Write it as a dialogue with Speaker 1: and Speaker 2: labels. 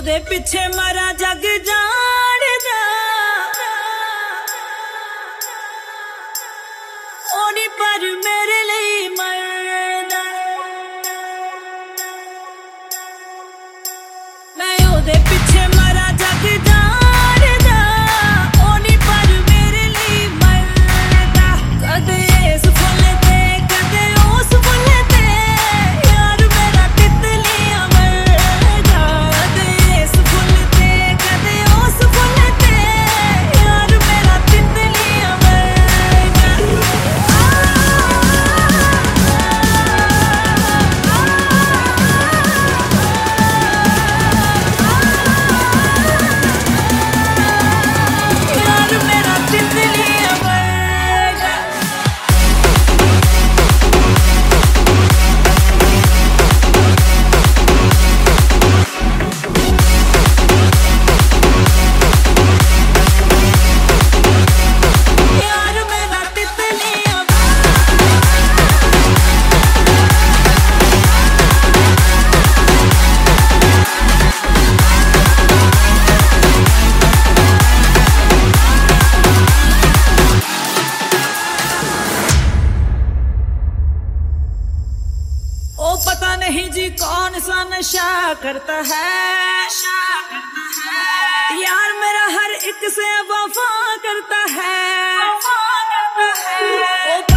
Speaker 1: ओदे पिछे मरा जग जाणदा ओनी पर मेरे लिए मरदा मैं ओदे पिछे मरा जग जाणदा ओनी पर मेरे लिए मरदा कदे इस फुल ते कदे उस फुल ते यार मेरा तितलियां मरदा कदे इस फुल ते कदे उस फुल ते यार मेरा तितलियां मरदा यार मेरा तितलियां मरदा यार मेरा तितलियां ओ पता नहीं जी कौन सा नशा करता है यार मेरा हर एक से वफा करता है ओ